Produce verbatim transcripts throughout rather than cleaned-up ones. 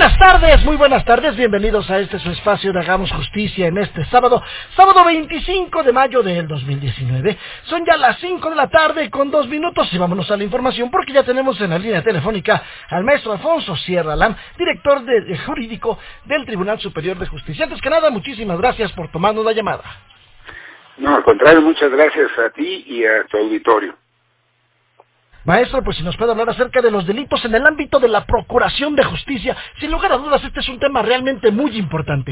buenas tardes, muy buenas tardes, bienvenidos a este su espacio de Hagamos Justicia en este sábado, sábado veinticinco de mayo del dos mil diecinueve. Son ya las cinco de la tarde con dos minutos y vámonos a la información porque ya tenemos en la línea telefónica al maestro Alfonso Sierra Lam, director de, de jurídico del Tribunal Superior de Justicia. Antes que nada, muchísimas gracias por tomarnos la llamada. No, al contrario, muchas gracias a ti y a tu auditorio. Maestro, pues si nos puede hablar acerca de los delitos en el ámbito de la Procuración de Justicia, sin lugar a dudas este es un tema realmente muy importante.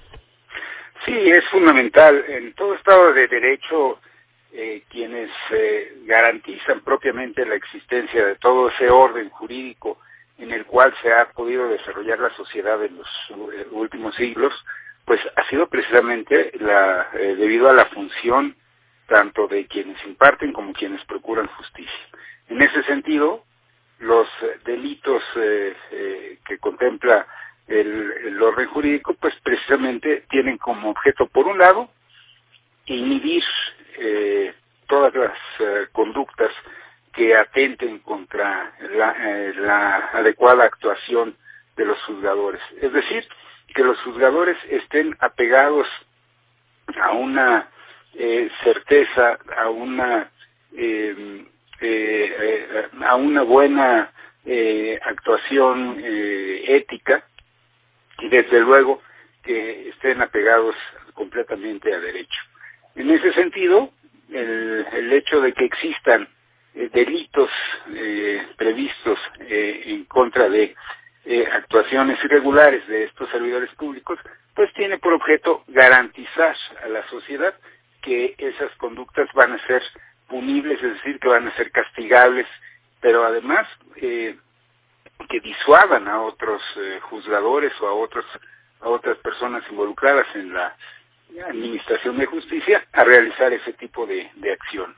Sí, es fundamental. En todo Estado de Derecho, eh, quienes eh, garantizan propiamente la existencia de todo ese orden jurídico en el cual se ha podido desarrollar la sociedad en los eh, últimos siglos, pues ha sido precisamente la, eh, debido a la función tanto de quienes imparten como quienes procuran justicia. En ese sentido, los delitos eh, eh, que contempla el, el orden jurídico, pues precisamente tienen como objeto, por un lado, inhibir eh, todas las eh, conductas que atenten contra la, eh, la adecuada actuación de los juzgadores. Es decir, que los juzgadores estén apegados a una eh, certeza, a una eh, eh, eh, a una buena eh, actuación eh, ética y desde luego que estén apegados completamente a derecho. En ese sentido, el, el hecho de que existan eh, delitos eh, previstos eh, en contra de eh, actuaciones irregulares de estos servidores públicos, pues tiene por objeto garantizar a la sociedad que esas conductas van a ser punibles, es decir, que van a ser castigables, pero además eh, que disuadan a otros eh, juzgadores o a otros a otras personas involucradas en la administración de justicia a realizar ese tipo de, de acciones.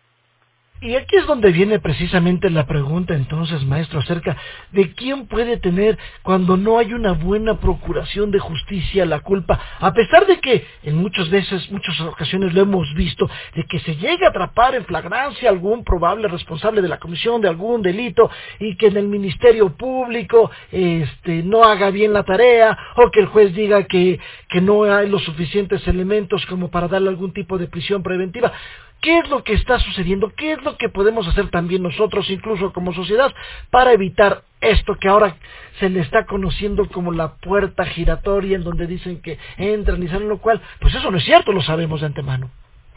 Y aquí es donde viene precisamente la pregunta entonces, maestro, acerca de quién puede tener cuando no hay una buena procuración de justicia la culpa, a pesar de que en muchas veces, muchas ocasiones lo hemos visto, de que se llegue a atrapar en flagrancia algún probable responsable de la comisión de algún delito y que en el Ministerio Público este, no haga bien la tarea o que el juez diga que, que no hay los suficientes elementos como para darle algún tipo de prisión preventiva. ¿Qué es lo que está sucediendo? ¿Qué es lo que podemos hacer también nosotros, incluso como sociedad, para evitar esto que ahora se le está conociendo como la puerta giratoria, en donde dicen que entran y salen, lo cual, pues eso no es cierto, lo sabemos de antemano?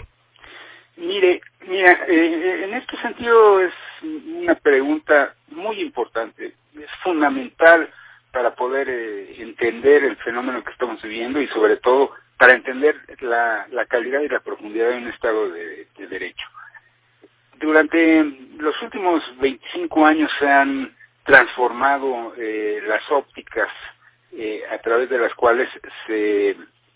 Mire, mira, eh, en este sentido es una pregunta muy importante, es fundamental para poder eh, entender el fenómeno que estamos viviendo y sobre todo para entender la, la calidad y la profundidad de un Estado de, de Derecho. Durante los últimos veinticinco años se han transformado eh, las ópticas eh, a través de las cuales se,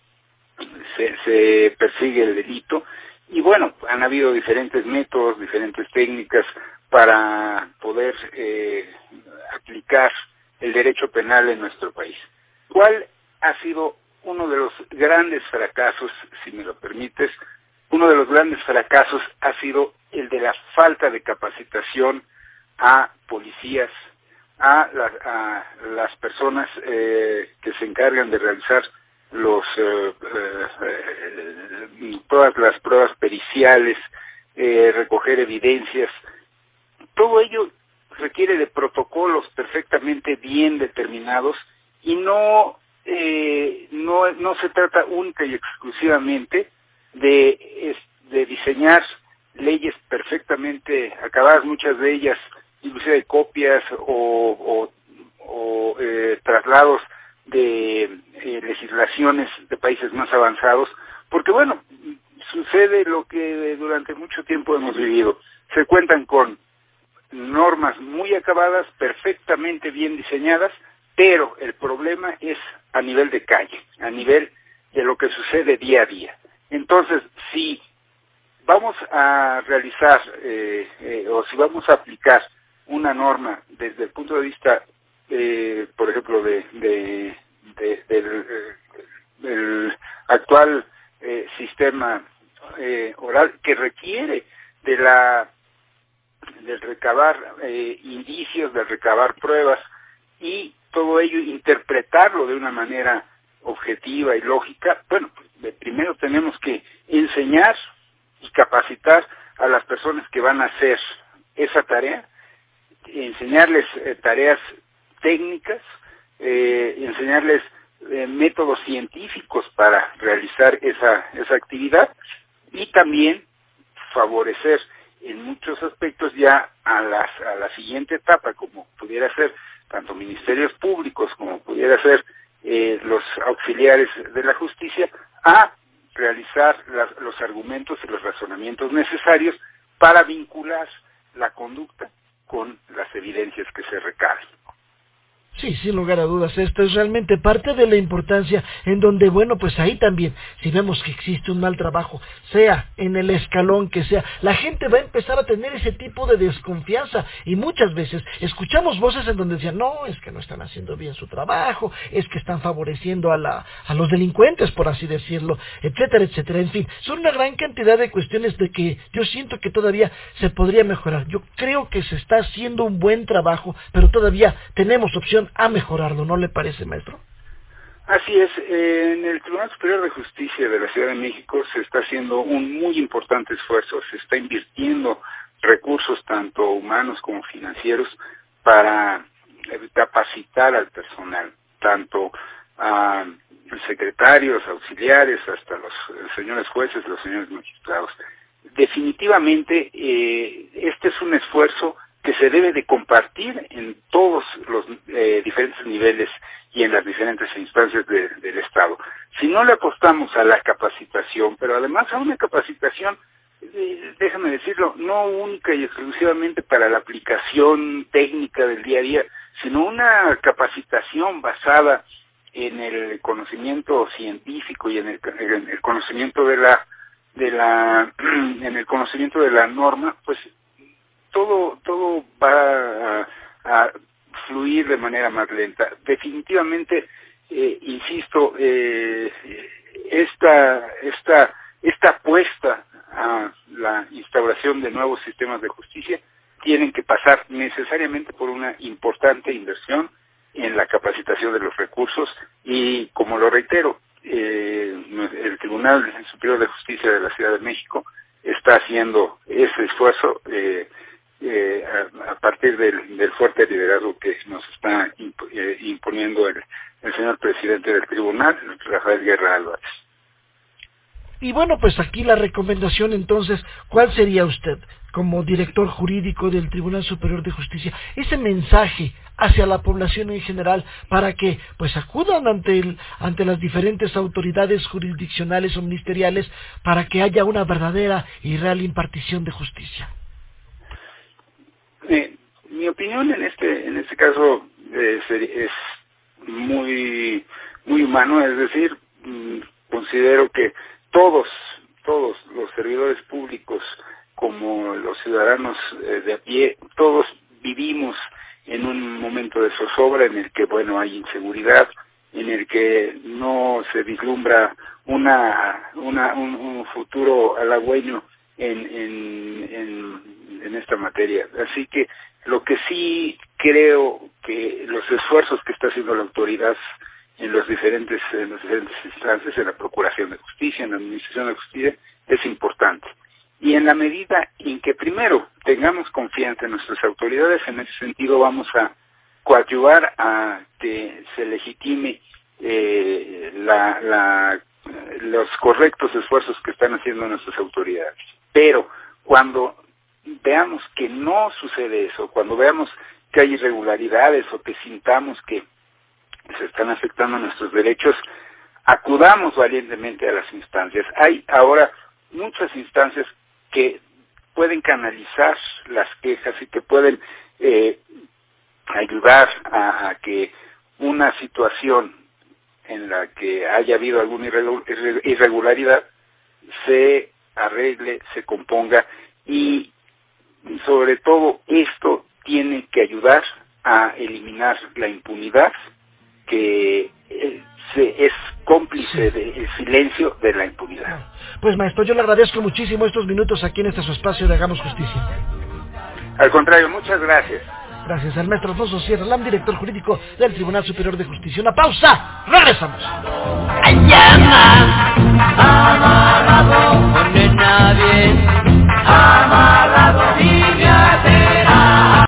se, se persigue el delito y bueno, han habido diferentes métodos, diferentes técnicas para poder eh, aplicar el derecho penal en nuestro país. ¿Cuál ha sido uno de los grandes fracasos, si me lo permites? Uno de los grandes fracasos ha sido el de la falta de capacitación a policías, a, la, a las personas eh, que se encargan de realizar los eh, eh, todas las pruebas periciales, eh, recoger evidencias. Todo ello requiere de protocolos perfectamente bien determinados y no eh, no no se trata única y exclusivamente de, de diseñar leyes perfectamente acabadas, muchas de ellas inclusive de copias o, o, o eh, traslados de eh, legislaciones de países más avanzados, porque bueno, sucede lo que durante mucho tiempo hemos vivido. Se cuentan con normas muy acabadas, perfectamente bien diseñadas, pero el problema es a nivel de calle, a nivel de lo que sucede día a día. Entonces, si vamos a realizar eh, eh, o si vamos a aplicar una norma desde el punto de vista, eh, por ejemplo, de, de, de del, eh, del actual eh, sistema eh, oral que requiere de la del recabar eh, indicios, de recabar pruebas y todo ello, interpretarlo de una manera objetiva y lógica, bueno, pues primero tenemos que enseñar y capacitar a las personas que van a hacer esa tarea, enseñarles eh, tareas técnicas, eh, enseñarles eh, métodos científicos para realizar esa, esa actividad y también favorecer en muchos aspectos ya a, las, a la siguiente etapa, como pudiera ser tanto ministerios públicos como pudiera ser eh, los auxiliares de la justicia, a realizar las, los argumentos y los razonamientos necesarios para vincular la conducta con las evidencias que se recaben. Sí, sin lugar a dudas, esto es realmente parte de la importancia en donde, bueno, pues ahí también, si vemos que existe un mal trabajo, sea en el escalón que sea, la gente va a empezar a tener ese tipo de desconfianza y muchas veces escuchamos voces en donde decían, no, es que no están haciendo bien su trabajo, es que están favoreciendo a, la, a los delincuentes, por así decirlo, etcétera, etcétera, en fin, son una gran cantidad de cuestiones de que yo siento que todavía se podría mejorar. Yo creo que se está haciendo un buen trabajo, pero todavía tenemos opción a mejorarlo, ¿no le parece, maestro? Así es, eh, en el Tribunal Superior de Justicia de la Ciudad de México se está haciendo un muy importante esfuerzo, se está invirtiendo recursos tanto humanos como financieros para capacitar al personal, tanto a secretarios, auxiliares, hasta los señores jueces, los señores magistrados. Definitivamente, eh, este es un esfuerzo que se debe de compartir en todos los eh, diferentes niveles y en las diferentes instancias de, del Estado. Si no le apostamos a la capacitación, pero además a una capacitación, eh, déjame decirlo, no única y exclusivamente para la aplicación técnica del día a día, sino una capacitación basada en el conocimiento científico y en el, en el conocimiento de la, de la, en el conocimiento de la norma, pues todo todo va a, a fluir de manera más lenta. Definitivamente, eh, insisto, eh, esta esta esta apuesta a la instauración de nuevos sistemas de justicia tienen que pasar necesariamente por una importante inversión en la capacitación de los recursos y, como lo reitero, eh, el Tribunal Superior de Justicia de la Ciudad de México está haciendo ese esfuerzo eh, eh, a, a partir del, del fuerte liderazgo que nos está imp, eh, imponiendo el, el señor presidente del tribunal, Rafael Guerra Álvarez. Y bueno, pues aquí la recomendación entonces, ¿cuál sería usted como director jurídico del Tribunal Superior de Justicia? Ese mensaje hacia la población en general para que pues acudan ante el, ante las diferentes autoridades jurisdiccionales o ministeriales para que haya una verdadera y real impartición de justicia. Eh, mi opinión en este en este caso eh, es muy muy humano, es decir, mmm, considero que todos, todos los servidores públicos como los ciudadanos eh, de a pie, todos vivimos en un momento de zozobra en el que, bueno, hay inseguridad, en el que no se vislumbra una, una un, un futuro halagüeño en, en, en, en esta materia. Así que lo que sí creo que los esfuerzos que está haciendo la autoridad en los diferentes en las diferentes instancias, en la Procuración de Justicia, en la Administración de Justicia, es importante. Y en la medida en que primero tengamos confianza en nuestras autoridades, en ese sentido vamos a coadyuvar a que se legitime eh, la, la, los correctos esfuerzos que están haciendo nuestras autoridades. Pero cuando veamos que no sucede eso, cuando veamos que hay irregularidades o que sintamos que se están afectando nuestros derechos, acudamos valientemente a las instancias. Hay ahora muchas instancias que pueden canalizar las quejas y que pueden eh, ayudar a, a que una situación en la que haya habido alguna irregularidad se arregle, se componga, y sobre todo esto tiene que ayudar a eliminar la impunidad que eh, se, es cómplice del silencio de la impunidad. Pues maestro, yo le agradezco muchísimo estos minutos aquí en este su espacio de Hagamos Justicia. Al contrario, muchas gracias. Gracias al maestro Alfonso Sierra Lam, director jurídico del Tribunal Superior de Justicia. Una pausa, regresamos.